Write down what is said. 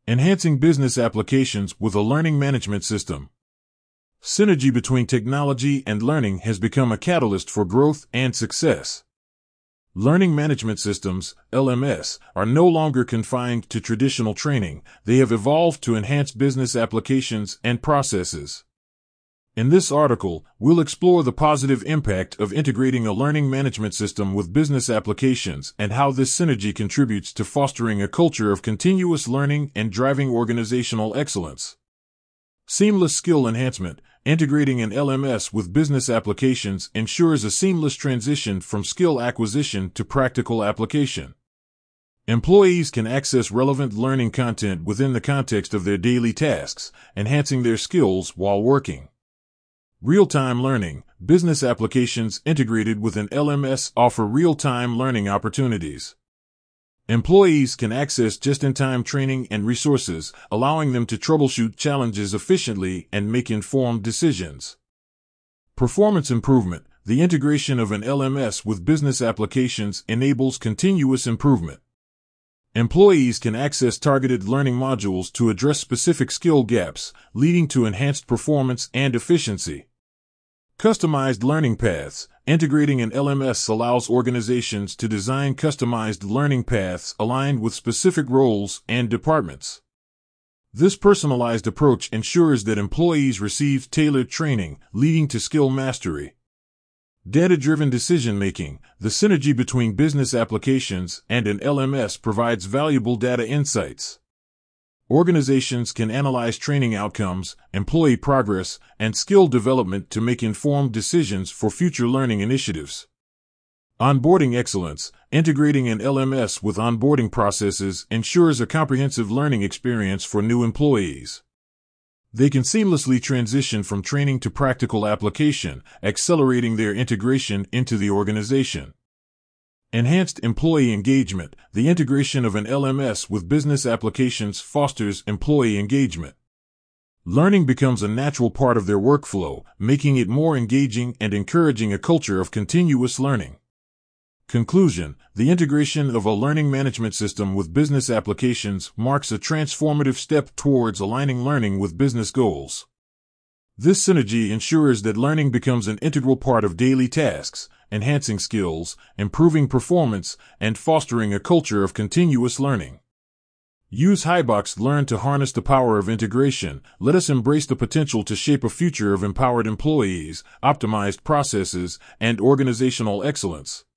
Enhancing business applications with a learning management system. Synergy between technology and learning has become a catalyst for growth and success. Learning management systems, LMS, are no longer confined to traditional training. They have evolved to enhance business applications and processes. In this article, we'll explore the positive impact of integrating a learning management system with business applications and how this synergy contributes to fostering a culture of continuous learning and driving organizational excellence. Seamless skill enhancement. Integrating an LMS with business applications ensures a seamless transition from skill acquisition to practical application. Employees can access relevant learning content within the context of their daily tasks, enhancing their skills while working. Real-time learning. Business applications integrated with an LMS offer real-time learning opportunities. Employees can access just-in-time training and resources, allowing them to troubleshoot challenges efficiently and make informed decisions. Performance improvement. The integration of an LMS with business applications enables continuous improvement. Employees can access targeted learning modules to address specific skill gaps, leading to enhanced performance and efficiency. Customized learning paths. Integrating an LMS allows organizations to design customized learning paths aligned with specific roles and departments. This personalized approach ensures that employees receive tailored training, leading to skill mastery. Data-driven decision-making. The synergy between business applications and an LMS provides valuable data insights. Organizations can analyze training outcomes, employee progress, and skill development to make informed decisions for future learning initiatives. Onboarding excellence. Integrating an LMS with onboarding processes ensures a comprehensive learning experience for new employees. They can seamlessly transition from training to practical application, accelerating their integration into the organization. Enhanced employee engagement. The integration of an LMS with business applications fosters employee engagement. Learning becomes a natural part of their workflow, making it more engaging and encouraging a culture of continuous learning. Conclusion. The integration of a learning management system with business applications marks a transformative step towards aligning learning with business goals. This synergy ensures that learning becomes an integral part of daily tasks, enhancing skills, improving performance, and fostering a culture of continuous learning. Use Highbox Learn to harness the power of integration. Let us embrace the potential to shape a future of empowered employees, optimized processes, and organizational excellence.